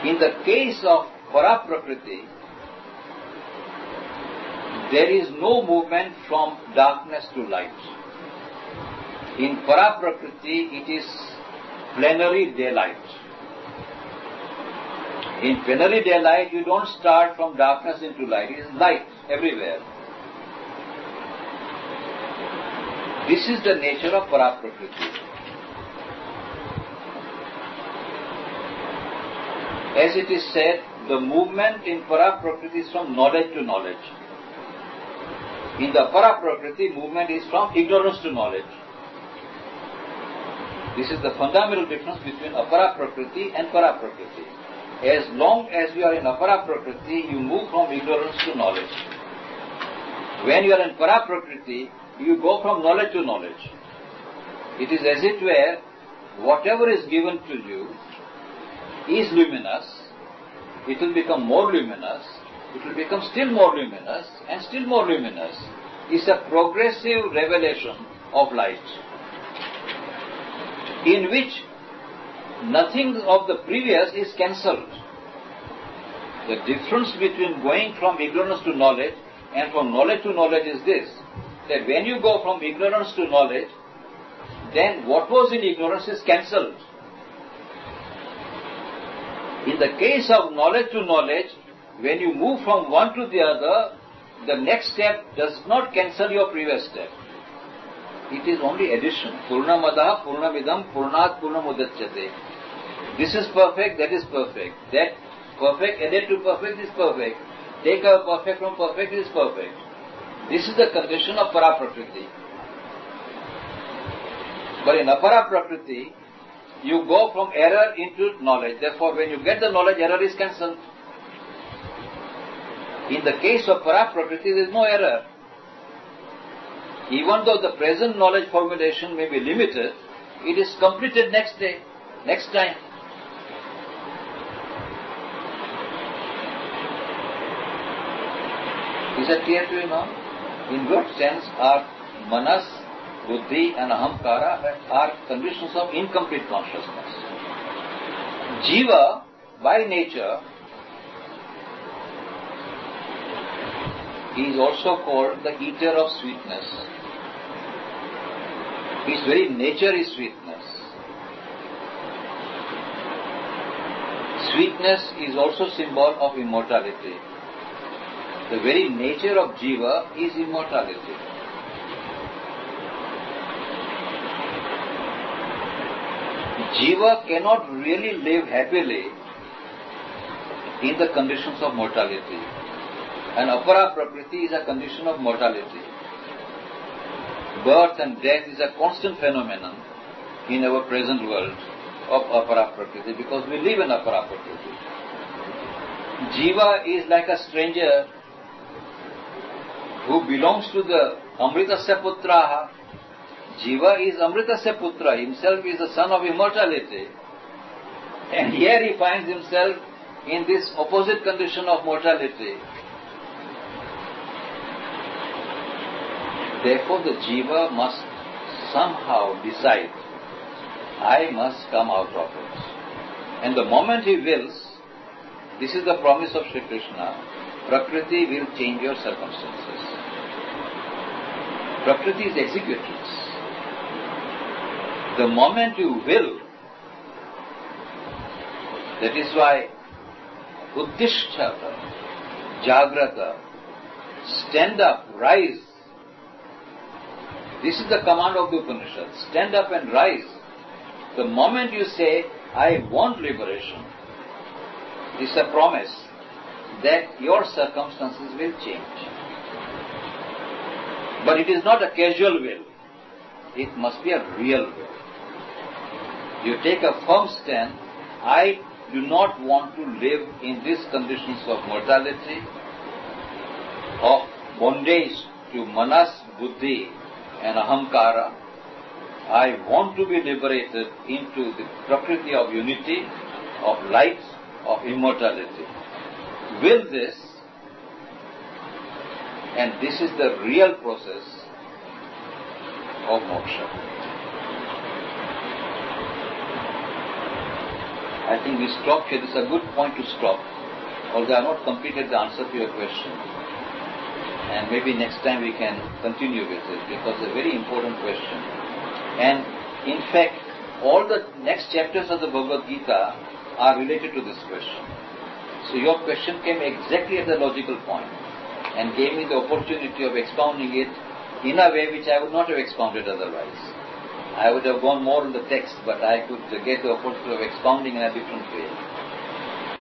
In the case of Paraprakriti, there is no movement from darkness to light. In Paraprakriti, it is plenary daylight. In plenary daylight, you don't start from darkness into light. It is light everywhere. This is the nature of Paraprakriti. As it is said, the movement in Paraprakriti is from knowledge to knowledge. In the Paraprakriti, movement is from ignorance to knowledge. This is the fundamental difference between Aparaprakriti and Paraprakriti. As long as you are in Aparaprakriti, you move from ignorance to knowledge. When you are in Paraprakriti, you go from knowledge to knowledge. It is as it were, whatever is given to you is luminous, it will become more luminous, it will become still more luminous, and still more luminous. It's a progressive revelation of light, in which nothing of the previous is cancelled. The difference between going from ignorance to knowledge and from knowledge to knowledge is this, that when you go from ignorance to knowledge, then what was in ignorance is cancelled. In the case of knowledge to knowledge, when you move from one to the other, the next step does not cancel your previous step. It is only addition. Purnamadaha Purnamidam Purnat Purnamudachyate. This is perfect, that is perfect. That perfect added to perfect is perfect. Take a perfect from perfect is perfect. This is the condition of Paraprakriti. But in Aparaprakriti, you go from error into knowledge. Therefore, when you get the knowledge, error is cancelled. In the case of Paraprakriti, there is no error. Even though the present knowledge formulation may be limited, it is completed next day, next time. Is that clear to you now? In what sense are manas, buddhi and ahamkara are conditions of incomplete consciousness? Jiva, by nature, is also called the eater of sweetness. His very nature is sweetness. Sweetness is also symbol of immortality. The very nature of Jiva is immortality. Jiva cannot really live happily in the conditions of mortality. And Aparaprakriti is a condition of mortality. Birth and death is a constant phenomenon in our present world of Aparaprakriti because we live in Aparaprakriti. Jiva is like a stranger who belongs to the Amritasya Putraha. Jiva is Amritasya Putra, himself is the son of immortality. And here he finds himself in this opposite condition of mortality. Therefore the Jiva must somehow decide, I must come out of it. And the moment he wills, this is the promise of Sri Krishna, Prakriti will change your circumstances. Prakriti is executrix. The moment you will, that is why Uddishtha, Jagrata, stand up, rise. This is the command of the Upanishad. Stand up and rise. The moment you say, I want liberation, it's a promise that your circumstances will change. But it is not a casual will. It must be a real will. You take a firm stand, I do not want to live in these conditions of mortality, of bondage to manas, buddhi and ahamkara. I want to be liberated into the prakriti of unity, of light, of immortality. Will this, and this is the real process of moksha. I think we stop here. This is a good point to stop. Although I have not completed the answer to your question. And maybe next time we can continue with it because it's a very important question. And in fact, all the next chapters of the Bhagavad Gita are related to this question. So your question came exactly at the logical point and gave me the opportunity of expounding it in a way which I would not have expounded otherwise. I would have gone more on the text, but I could get the opportunity of expounding in a different way.